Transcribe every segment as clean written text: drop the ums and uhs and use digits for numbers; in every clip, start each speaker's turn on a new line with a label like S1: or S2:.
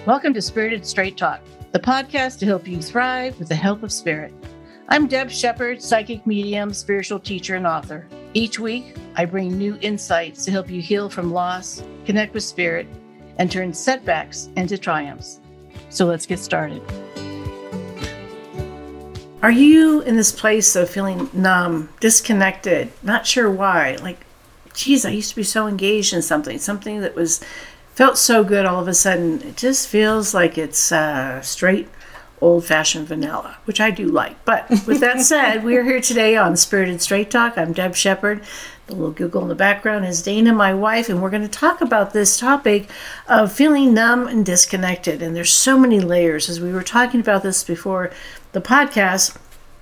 S1: Welcome to Spirited Straight Talk, the podcast to help you thrive with the help of spirit. I'm Deb Shepard, psychic medium, spiritual teacher, and author. Each week, I bring new insights to help you heal from loss, connect with spirit, and turn setbacks into triumphs. So let's get started. Are you in this place of feeling numb, disconnected, not sure why? Like, geez, I used to be so engaged in something that felt so good. All of a sudden, it just feels like it's straight, old-fashioned vanilla, which I do like. But with that said, we are here today on Spirited Straight Talk. I'm Deb Shepard. The little Google in the background is Dana, my wife, and we're going to talk about this topic of feeling numb and disconnected. And there's so many layers. As we were talking about this before the podcast,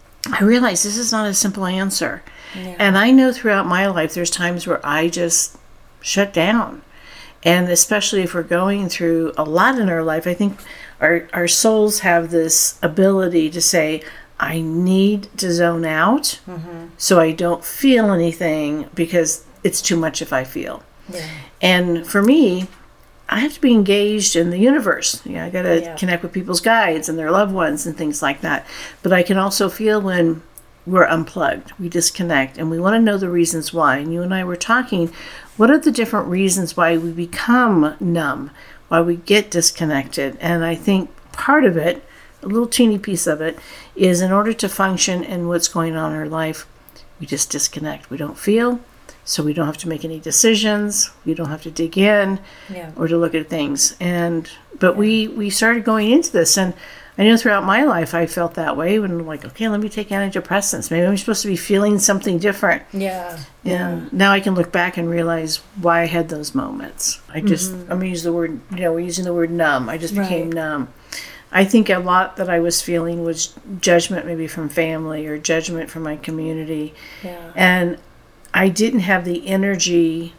S1: I realized this is not a simple answer. Yeah. And I know throughout my life, there's times where I just shut down. And especially if we're going through a lot in our life, I think our souls have this ability to say, I need to zone out so I don't feel anything because it's too much if I feel. Yeah. And for me, I have to be engaged in the universe. I got to connect with people's guides and their loved ones and things like that. But I can also feel when we're unplugged, we disconnect, and we want to know the reasons why. And you and I were talking, what are the different reasons why we become numb, why we get disconnected? And I think part of it, a little teeny piece of it, is in order to function in what's going on in our life, we just disconnect. We don't feel, so we don't have to make any decisions. We don't have to dig in or to look at things. But we started going into this, and I know throughout my life I felt that way when I'm like, okay, let me take antidepressants. Maybe I'm supposed to be feeling something different. Yeah. Now I can look back and realize why I had those moments. I'm going to use the word, we're using the word numb. I just became numb. I think a lot that I was feeling was judgment maybe from family or judgment from my community. Yeah. And I didn't have the energy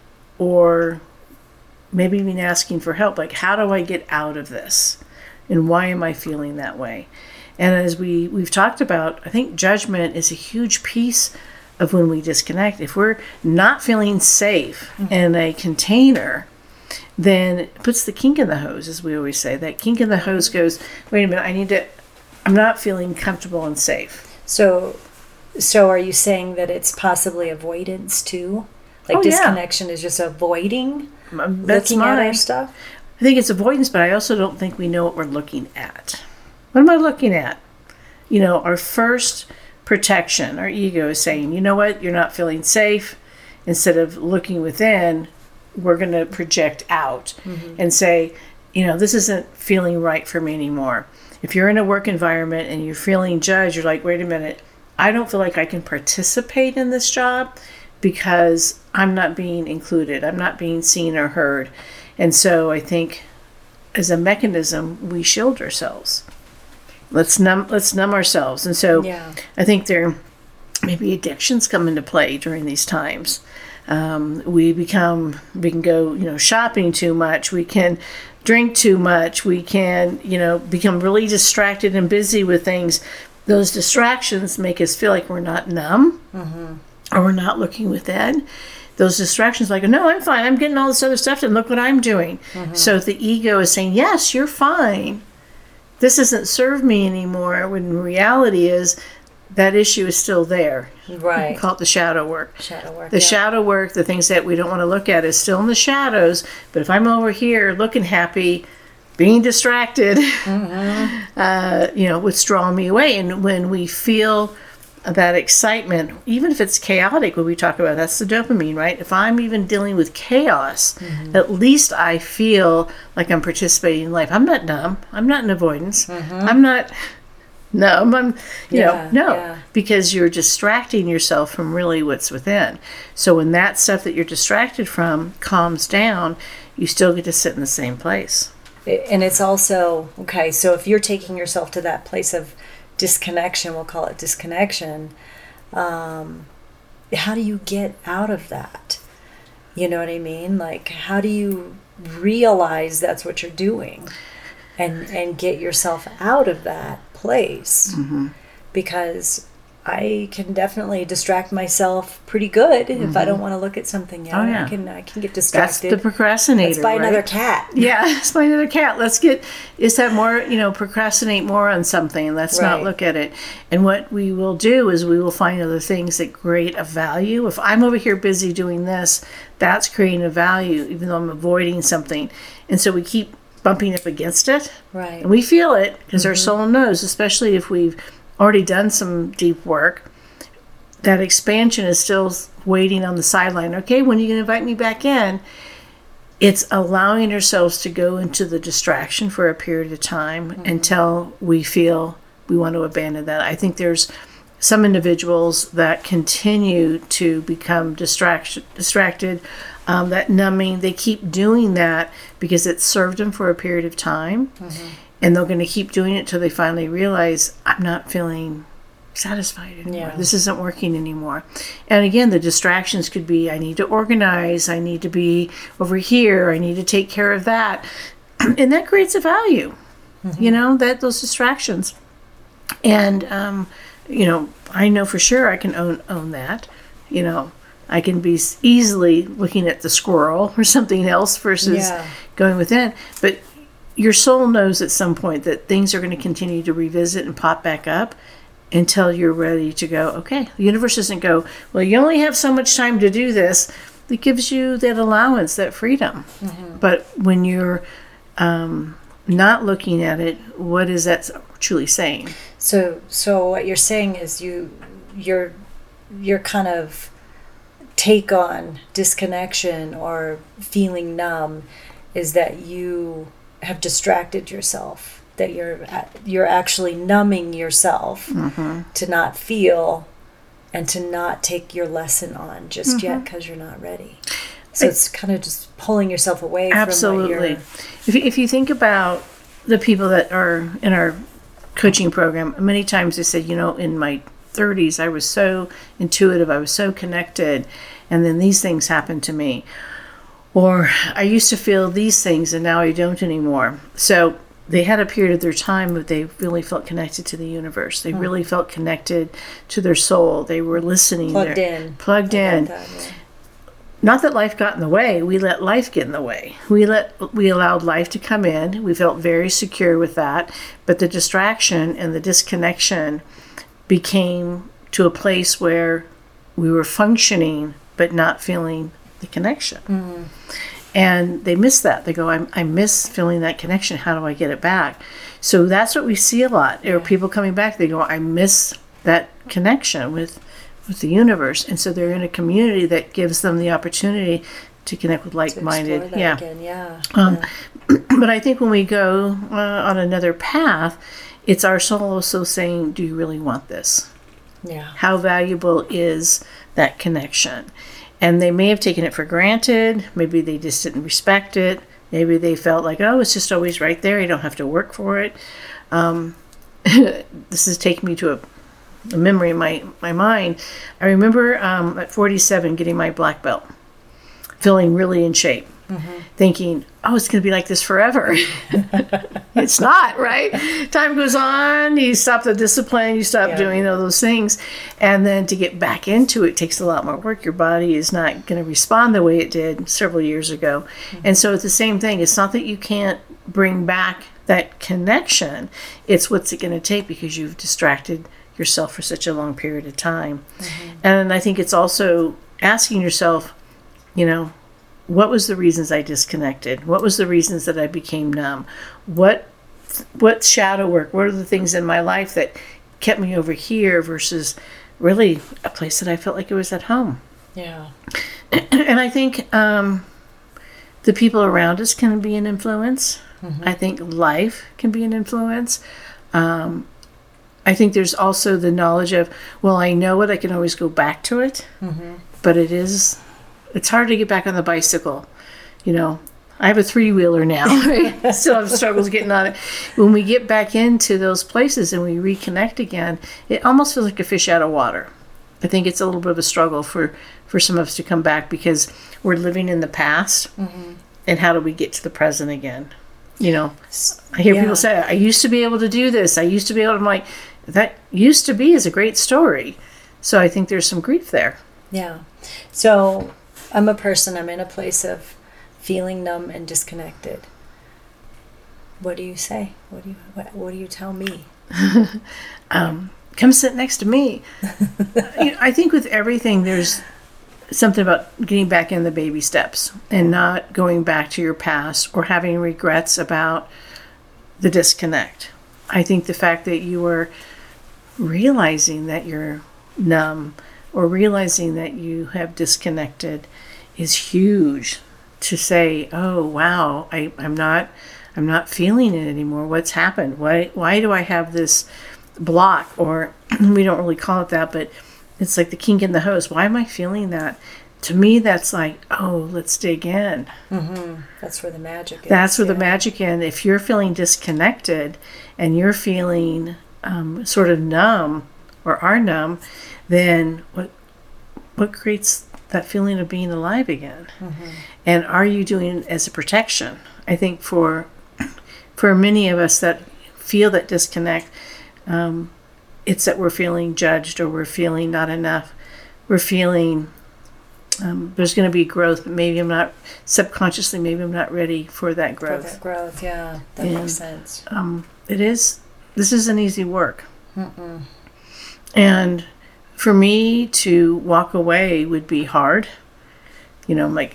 S1: or maybe even asking for help. Like, how do I get out of this? And why am I feeling that way? And as we've talked about, I think judgment is a huge piece of when we disconnect. If we're not feeling safe in a container, then it puts the kink in the hose, as we always say. That kink in the hose goes, wait a minute, I'm not feeling comfortable and safe.
S2: So are you saying that it's possibly avoidance too? Like disconnection is just avoiding looking at our stuff?
S1: I think it's avoidance, but I also don't think we know what we're looking at. What am I looking at? Our first protection, our ego is saying, you know what, you're not feeling safe. Instead of looking within, we're going to project out and say, this isn't feeling right for me anymore. If you're in a work environment and you're feeling judged, you're like, wait a minute, I don't feel like I can participate in this job because I'm not being included. I'm not being seen or heard. And so I think as a mechanism, we shield ourselves. Let's numb ourselves. And so I think there maybe addictions come into play during these times. We can go, shopping too much. We can drink too much. We can, become really distracted and busy with things. Those distractions make us feel like we're not numb or we're not looking within. Those distractions like, no, I'm fine. I'm getting all this other stuff and look what I'm doing. So the ego is saying, yes, you're fine. This doesn't serve me anymore. When reality is that issue is still there. Right. We call it the shadow work. Shadow work, the things that we don't want to look at is still in the shadows. But if I'm over here looking happy, being distracted, what's drawing me away. And when we feel that excitement, even if it's chaotic, what we talk about, that's the dopamine, right? If I'm even dealing with chaos, at least I feel like I'm participating in life. I'm not numb. I'm not in avoidance. I'm not numb. Because you're distracting yourself from really what's within. So when that stuff that you're distracted from calms down, you still get to sit in the same place.
S2: And it's also, so if you're taking yourself to that place of disconnection, we'll call it disconnection, how do you get out of that? You know what I mean? Like, how do you realize that's what you're doing and get yourself out of that place? Because I can definitely distract myself pretty good if I don't want to look at something yet.
S1: Oh, yeah.
S2: I can get
S1: That's
S2: distracted.
S1: the procrastinator.
S2: Let's buy
S1: right?
S2: another cat.
S1: Yeah, let's buy another cat. Let's have more, procrastinate more on something. Let's not
S2: Right.
S1: look at it. And what we will do is we will find other things that create a value. If I'm over here busy doing this, that's creating a value, even though I'm avoiding something. And so we keep bumping up against it.
S2: Right.
S1: And we feel it because our soul knows, especially if we've already done some deep work, that expansion is still waiting on the sideline. Okay, when are you going to invite me back in? It's allowing ourselves to go into the distraction for a period of time until we feel we want to abandon that. I think there's some individuals that continue to become distracted, that numbing. They keep doing that because it served them for a period of time. And they're going to keep doing it till they finally realize, I'm not feeling satisfied anymore.
S2: Yeah.
S1: This isn't working anymore. And again, the distractions could be, I need to organize, I need to be over here, I need to take care of that. And that creates a value, that those distractions. And, I know for sure I can own that. I can be easily looking at the squirrel or something else versus going within. But your soul knows at some point that things are going to continue to revisit and pop back up until you're ready to go, okay. The universe doesn't go, well, you only have so much time to do this. It gives you that allowance, that freedom. But when you're not looking at it, what is that truly saying?
S2: So what you're saying is your kind of take on disconnection or feeling numb is that you have distracted yourself, that you're actually numbing yourself to not feel and to not take your lesson on just yet because you're not ready. So it's kind of just pulling yourself away
S1: Absolutely.
S2: from what
S1: If you think about the people that are in our coaching program, many times they say, in my 30s, I was so intuitive, I was so connected, and then these things happened to me. Or I used to feel these things and now I don't anymore. So they had a period of their time where they really felt connected to the universe. They really felt connected to their soul. They were listening. Plugged in. Not that life got in the way. We let life get in the way. We allowed life to come in. We felt very secure with that. But the distraction and the disconnection became to a place where we were functioning but not feeling the connection. And they miss that. They go, I miss feeling that connection. How do I get it back? So that's what we see a lot. There are people coming back. They go, I miss that connection with the universe. And so they're in a community that gives them the opportunity to connect with like-minded. But I think when we go on another path, it's our soul also saying, do you really want this?
S2: Yeah.
S1: How valuable is that connection? And they may have taken it for granted. Maybe they just didn't respect it. Maybe they felt like, oh, it's just always right there. You don't have to work for it. This is taking me to a memory in my mind. I remember at 47 getting my black belt, feeling really in shape, thinking, oh, it's going to be like this forever. It's not, right? Time goes on, you stop the discipline, you stop doing all those things, and then to get back into it takes a lot more work. Your body is not going to respond the way it did several years ago. And so it's the same thing. It's not that you can't bring back that connection. It's what's it going to take because you've distracted yourself for such a long period of time. And I think it's also asking yourself, what was the reasons I disconnected? What was the reasons that I became numb? What shadow work? What are the things in my life that kept me over here versus really a place that I felt like it was at home?
S2: Yeah.
S1: And I think the people around us can be an influence. I think life can be an influence. I think there's also the knowledge of, well, I know it, I can always go back to it, but it's hard to get back on the bicycle. I have a 3-wheeler now. I still have struggles getting on it. When we get back into those places and we reconnect again, it almost feels like a fish out of water. I think it's a little bit of a struggle for some of us to come back because we're living in the past. And how do we get to the present again? I hear people say, I used to be able to do this. I used to be able to, I'm like, that used to be is a great story. So I think there's some grief there.
S2: Yeah. So I'm in a place of feeling numb and disconnected. What do you say? What do you tell me?
S1: Come sit next to me. I think with everything, there's something about getting back in the baby steps and not going back to your past or having regrets about the disconnect. I think the fact that you are realizing that you're numb or realizing that you have disconnected is huge. To say, oh wow, I'm not feeling it anymore. What's happened? Why do I have this block? Or we don't really call it that, but it's like the kink in the hose. Why am I feeling that? To me, that's like, oh, let's dig in.
S2: Mm-hmm. That's where the magic is.
S1: That's where the magic is. If you're feeling disconnected and you're feeling sort of numb or are numb, then what creates that feeling of being alive again? Mm-hmm. And are you doing it as a protection? I think for many of us that feel that disconnect, it's that we're feeling judged or we're feeling not enough. We're feeling there's going to be growth, but maybe I'm not, subconsciously, maybe I'm not ready for that growth.
S2: For that growth, yeah. That makes sense.
S1: This isn't easy work. Mm-mm. And for me to walk away would be hard. I'm like,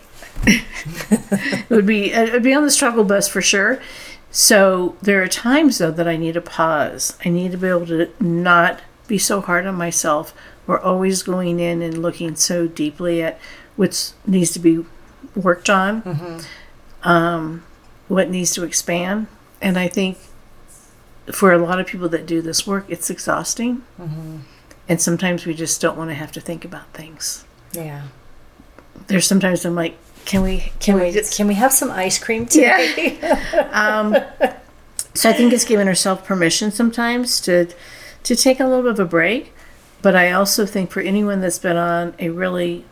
S1: it would be on the struggle bus for sure. So there are times though that I need to pause. I need to be able to not be so hard on myself. We're always going in and looking so deeply at what needs to be worked on, mm-hmm. What needs to expand. And I think for a lot of people that do this work, it's exhausting. Mm-hmm. And sometimes we just don't want to have to think about things.
S2: Yeah.
S1: There's sometimes I'm like, can we
S2: have some ice cream today?
S1: Yeah. So I think it's giving ourselves permission sometimes to take a little bit of a break. But I also think for anyone that's been on a really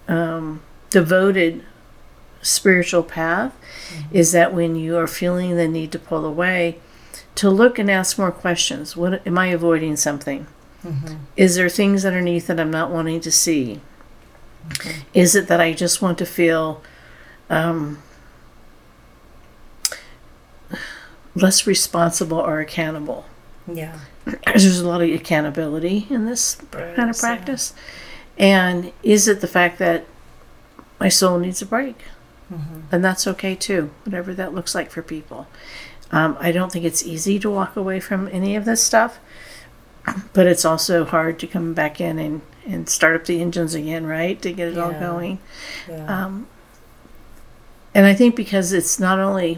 S1: devoted spiritual path, mm-hmm. is that when you are feeling the need to pull away, to look and ask more questions. What am I avoiding something? Mm-hmm. Is there things underneath that I'm not wanting to see? Okay. Is it that I just want to feel less responsible or accountable?
S2: Yeah.
S1: There's a lot of accountability in this kind of practice. Yeah. And is it the fact that my soul needs a break? Mm-hmm. And that's okay too, whatever that looks like for people. I don't think it's easy to walk away from any of this stuff, but it's also hard to come back in and start up the engines again, right? To get it all going. Yeah. And I think because it's not only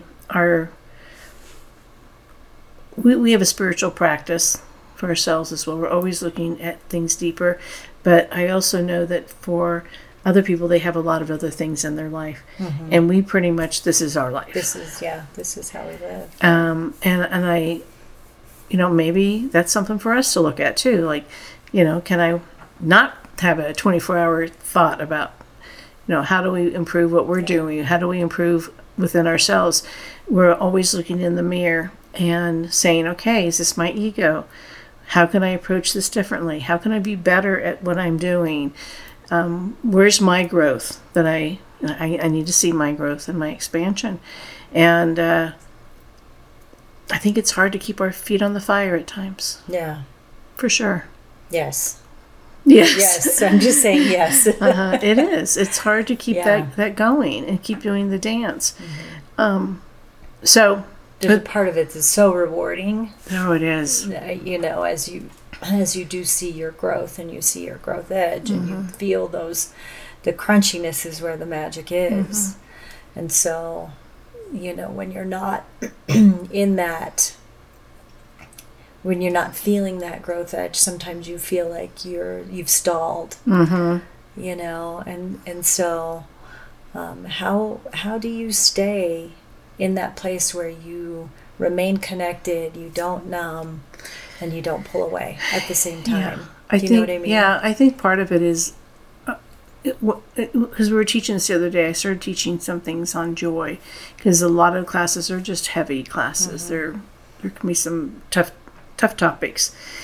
S1: we have a spiritual practice for ourselves as well. We're always looking at things deeper, but I also know that for other people, they have a lot of other things in their life, mm-hmm. and we pretty much, this is our life.
S2: This is how we live.
S1: And I, maybe that's something for us to look at too. Like, can I not have a 24-hour thought about, how do we improve what we're doing? How do we improve within ourselves? We're always looking in the mirror and saying, okay, is this my ego? How can I approach this differently? How can I be better at what I'm doing? Where's my growth that I need to see my growth and my expansion? And I think it's hard to keep our feet on the fire at times.
S2: Yeah.
S1: For sure.
S2: Yes.
S1: Yes.
S2: I'm just saying yes.
S1: It is. It's hard to keep that going and keep doing the dance. Mm-hmm.
S2: So there's a part of it that's so rewarding.
S1: Oh, it is.
S2: As you do see your growth and you see your growth edge, mm-hmm. and you feel the crunchiness is where the magic is. Mm-hmm. And so, when you're not in that, when you're not feeling that growth edge, sometimes you feel like you've stalled. Mm-hmm. And so how do you stay in that place where you remain connected, you don't numb, and you don't pull away at the same time?
S1: Yeah. Do you know what I mean? Yeah, I think part of it is, because we were teaching this the other day, I started teaching some things on joy, because a lot of classes are just heavy classes. Mm-hmm. There can be some tough topics.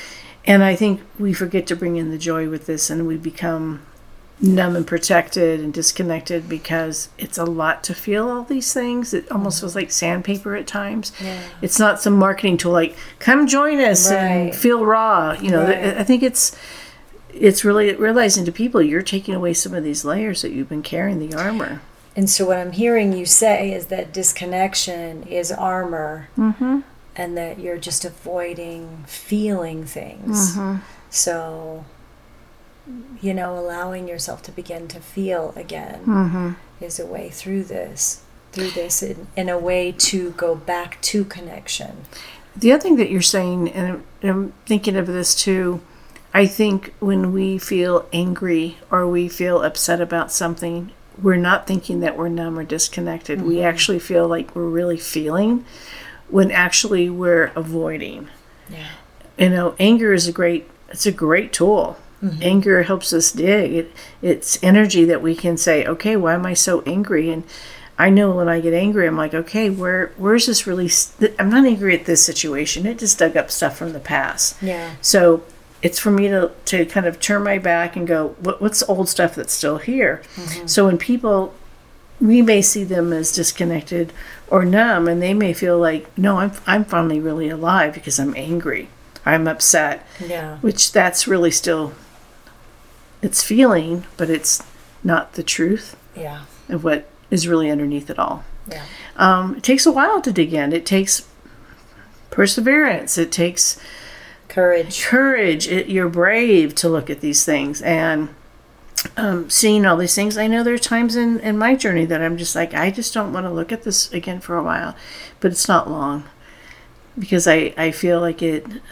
S1: And I think we forget to bring in the joy with this, and we become numb and protected and disconnected because it's a lot to feel all these things. It almost feels like sandpaper at times.
S2: Yeah.
S1: It's not some marketing tool like, come join us and
S2: Right.
S1: feel raw. You know,
S2: Right.
S1: I think it's really realizing to people, you're taking away some of these layers that you've been carrying, the armor.
S2: And so what I'm hearing you say is that disconnection is armor,
S1: Mm-hmm.
S2: and that you're just avoiding feeling things.
S1: Mm-hmm.
S2: So, you know, allowing yourself to begin to feel again
S1: Mm-hmm.
S2: is a way through this in a way to go back to connection.
S1: The other thing that you're saying, and I'm thinking of this too, I think when we feel angry or we feel upset about something, we're not thinking that we're numb or disconnected.
S2: Mm-hmm.
S1: We actually feel like we're really feeling when actually we're avoiding.
S2: Yeah.
S1: You know, anger is it's a great tool.
S2: Mm-hmm.
S1: Anger helps us dig. It's energy that we can say, okay, why am I so angry? And I know when I get angry, I'm like, okay, where's this really? I'm not angry at this situation. It just dug up stuff from the past.
S2: Yeah.
S1: So it's for me to kind of turn my back and go, what's the old stuff that's still here?
S2: Mm-hmm.
S1: So when people, we may see them as disconnected or numb, and they may feel like, no, I'm finally really alive because I'm angry, I'm upset,
S2: Yeah.
S1: which that's really still, it's feeling, but it's not the truth
S2: Yeah.
S1: of what is really underneath it all.
S2: Yeah.
S1: It takes a while to dig in. It takes perseverance. It takes
S2: Courage.
S1: You're brave to look at these things and seeing all these things. I know there are times in my journey that I'm just like, I just don't want to look at this again for a while, but it's not long because I feel like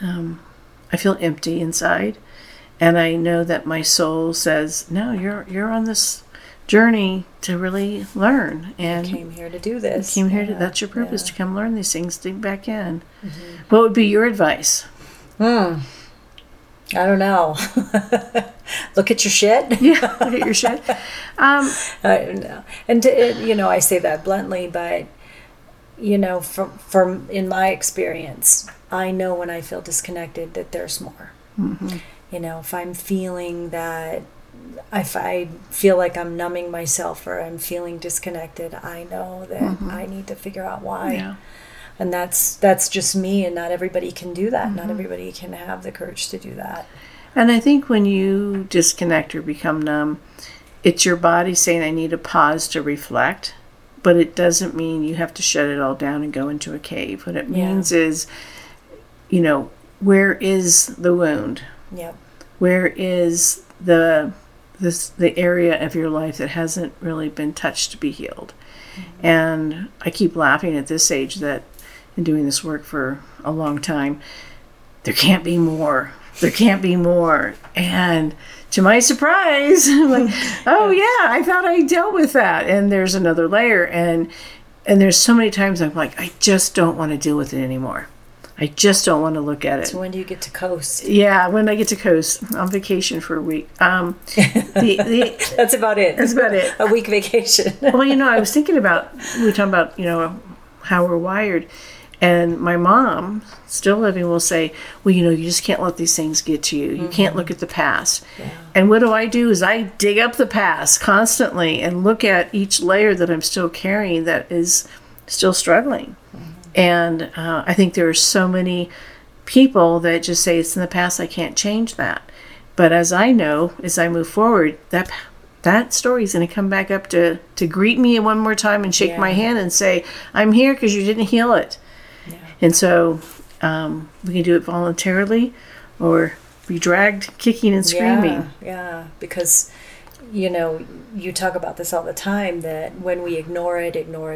S1: I feel empty inside, and I know that my soul says, no, you're on this journey to really learn, and
S2: Came here to do this.
S1: came here to,
S2: Yeah.
S1: that's your purpose,
S2: Yeah.
S1: to come learn these things, dig back in. What would be your advice?
S2: I don't know. Look at your shit.
S1: Yeah, look at your shit.
S2: I don't know. And you know, I say that bluntly, but you know, from in my experience, I know when I feel disconnected that there's more.
S1: Mm-hmm.
S2: You know, if I'm feeling that, if I feel like I'm numbing myself or I'm feeling disconnected, I know that I need to figure out why.
S1: Yeah.
S2: And that's just me, and not everybody can do that. Not everybody can have the courage to do that.
S1: And I think when you disconnect or become numb, it's your body saying, I need a pause to reflect, but it doesn't mean you have to shut it all down and go into a cave. What it means is, you know, where is the wound?
S2: Yep.
S1: Where is the area of your life that hasn't really been touched to be healed? And I keep laughing at this age that in doing this work for a long time, there can't be more. There can't be more. And to my surprise, I'm like, oh yeah, I thought I dealt with that. And there's another layer. And there's so many times I'm like, I just don't want to deal with it anymore. I just don't want to look at it.
S2: So when do you get to coast?
S1: Yeah, when I get to coast, on vacation for a week.
S2: That's about it.
S1: That's about it.
S2: A week vacation.
S1: Well, you know, I was thinking about, we were talking about, you know, how we're wired. And my mom, still living, will say, well, you know, you just can't let these things get to you. You can't look at the past.
S2: Yeah.
S1: And what do is I dig up the past constantly and look at each layer that I'm still carrying that is still struggling. And I think there are so many people that just say, it's in the past, I can't change that. But as I know, as I move forward, that story is going to come back up to greet me one more time and shake my hand and say, I'm here because you didn't heal it.
S2: Yeah.
S1: And so we can do it voluntarily or be dragged kicking and screaming.
S2: Yeah, because, you know, you talk about this all the time, that when we ignore it,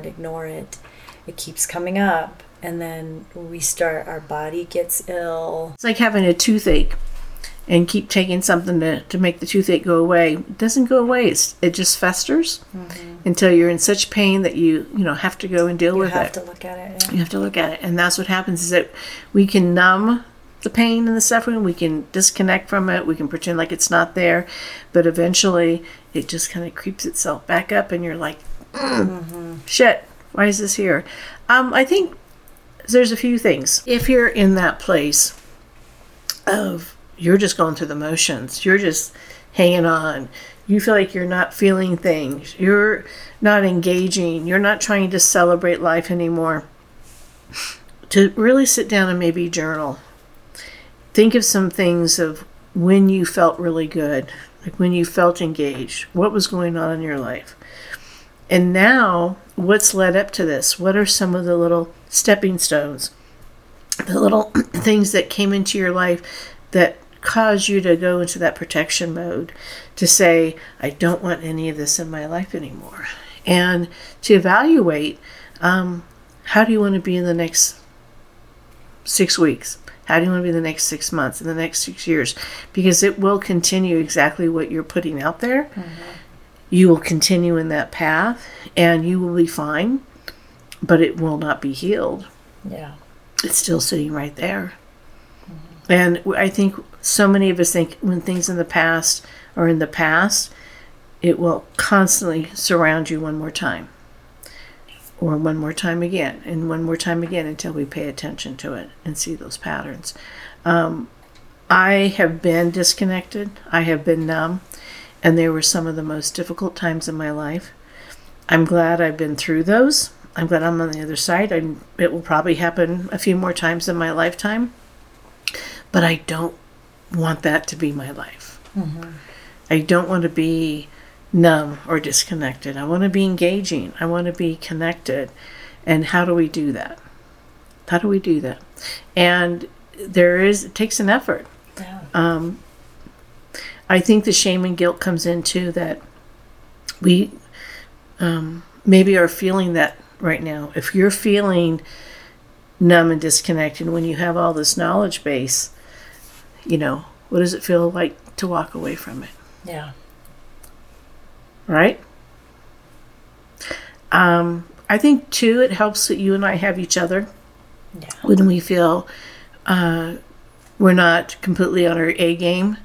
S2: it keeps coming up. And then our body gets ill.
S1: It's like having a toothache and keep taking something to make the toothache go away. It doesn't go away. It just festers until you're in such pain that you have to go and deal with it.
S2: You have to look at it. Yeah.
S1: You have to look at it. And that's what happens, is that we can numb the pain and the suffering. We can disconnect from it. We can pretend like it's not there. But eventually it just kind of creeps itself back up and you're like, shit, why is this here? I think there's a few things. If you're in that place of you're just going through the motions. You're just hanging on. You feel like you're not feeling things. You're not engaging. You're not trying to celebrate life anymore. To really sit down and maybe journal. Think of some things of when you felt really good, like when you felt engaged. What was going on in your life? And now, what's led up to this? What are some of the little stepping stones? The little things that came into your life that caused you to go into that protection mode, to say, I don't want any of this in my life anymore. And to evaluate, how do you want to be in the next 6 weeks? How do you want to be in the next 6 months, in the next 6 years? Because it will continue exactly what you're putting out there. Mm-hmm. You will continue in that path, and you will be fine, but it will not be healed.
S2: Yeah.
S1: It's still sitting right there. Mm-hmm. And I think so many of us think when things in the past are in the past, it will constantly surround you one more time. Or one more time again, and one more time again until we pay attention to it and see those patterns. I have been disconnected. I have been numb. And they were some of the most difficult times in my life. I'm glad I've been through those. I'm glad I'm on the other side. It will probably happen a few more times in my lifetime. But I don't want that to be my life. Mm-hmm. I don't want to be numb or disconnected. I want to be engaging. I want to be connected. And how do we do that? How do we do that? And it takes an effort. Yeah. I think the shame and guilt comes into that we maybe are feeling that right now. If you're feeling numb and disconnected when you have all this knowledge base, what does it feel like to walk away from it?
S2: Yeah.
S1: Right? I think, too, it helps that you and I have each other. Yeah. When we feel we're not completely on our A game.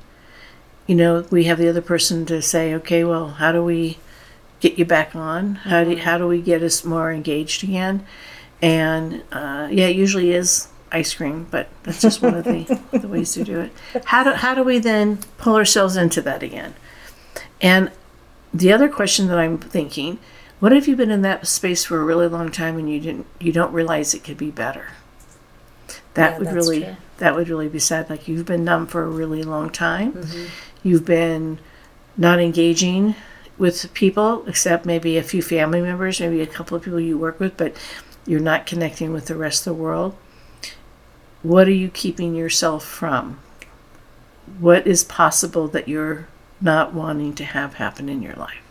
S1: We have the other person to say, okay, well, how do we get you back on? How do we get us more engaged again? And it usually is ice cream, but that's just one of the ways to do it. How do we then pull ourselves into that again? And the other question that I'm thinking, what if you've been in that space for a really long time and you don't realize it could be better? That would really be sad. Like, you've been numb for a really long time. Mm-hmm. You've been not engaging with people, except maybe a few family members, maybe a couple of people you work with, but you're not connecting with the rest of the world. What are you keeping yourself from? What is possible that you're not wanting to have happen in your life?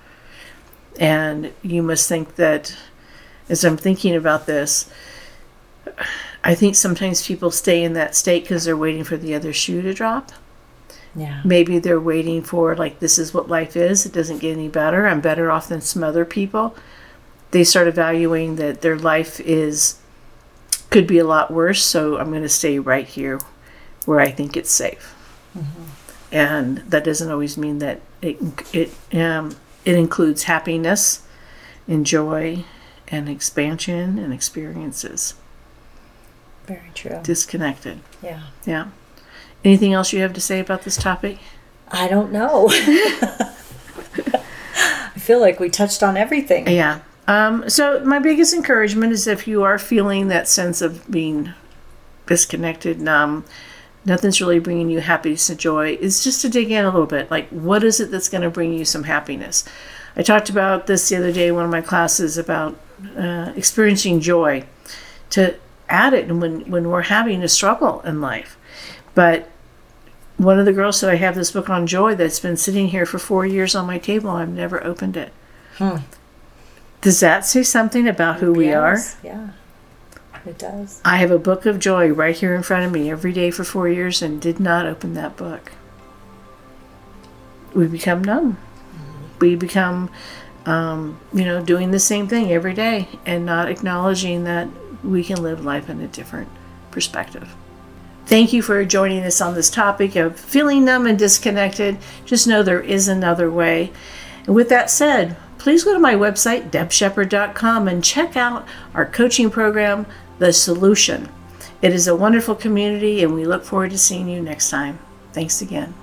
S1: And you must think that, as I'm thinking about this, I think sometimes people stay in that state because they're waiting for the other shoe to drop. Yeah. Maybe they're waiting for, this is what life is. It doesn't get any better. I'm better off than some other people. They start evaluating that their life could be a lot worse, so I'm going to stay right here where I think it's safe. Mm-hmm. And that doesn't always mean that it includes happiness and joy and expansion and experiences.
S2: Very true.
S1: Disconnected.
S2: Yeah.
S1: Yeah. Anything else you have to say about this topic?
S2: I don't know. I feel like we touched on everything.
S1: Yeah. So my biggest encouragement is, if you are feeling that sense of being disconnected, numb, nothing's really bringing you happiness and joy, is just to dig in a little bit. Like, what is it that's going to bring you some happiness? I talked about this the other day in one of my classes about experiencing joy, to add it when we're having a struggle in life. But one of the girls said, I have this book on joy that's been sitting here for 4 years on my table. I've never opened it. Does that say something about who we are?
S2: Yeah, it does.
S1: I have a book of joy right here in front of me every day for 4 years and did not open that book. We become numb. Mm-hmm. We become, doing the same thing every day and not acknowledging that we can live life in a different perspective. Thank you for joining us on this topic of feeling numb and disconnected. Just know there is another way. And with that said, please go to my website, debshepard.com, and check out our coaching program, The Solution. It is a wonderful community, and we look forward to seeing you next time. Thanks again.